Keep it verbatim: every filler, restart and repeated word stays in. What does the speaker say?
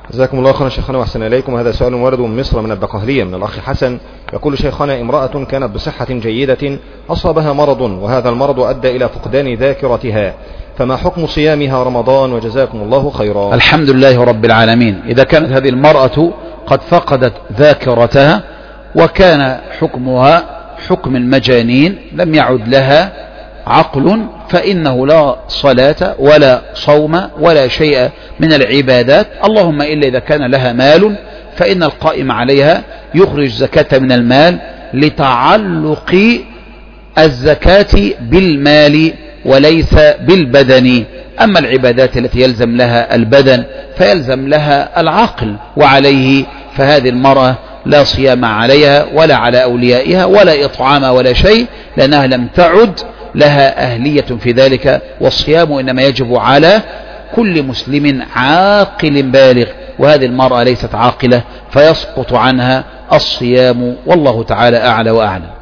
جزاكم الله خيرا شيخنا وأحسن إليكم. هذا سؤال ورد من مصر من البقهلية من الأخ حسن، يقول شيخنا: امرأة كانت بصحة جيدة أصابها مرض، وهذا المرض أدى إلى فقدان ذاكرتها، فما حكم صيامها رمضان؟ وجزاكم الله خيرا. الحمد لله رب العالمين. إذا كانت هذه المرأة قد فقدت ذاكرتها وكان حكمها حكم المجانين، لم يعد لها عقل، فإنه لا صلاة ولا صوم ولا شيء من العبادات، اللهم إلا إذا كان لها مال، فإن القائم عليها يخرج زكاة من المال لتعلق الزكاة بالمال وليس بالبدن. أما العبادات التي يلزم لها البدن فيلزم لها العقل، وعليه فهذه المرأة لا صيام عليها ولا على أوليائها ولا إطعام ولا شيء، لأنها لم تعد لها أهلية في ذلك. والصيام إنما يجب على كل مسلم عاقل بالغ، وهذه المرأة ليست عاقلة فيسقط عنها الصيام، والله تعالى أعلى وأعلم.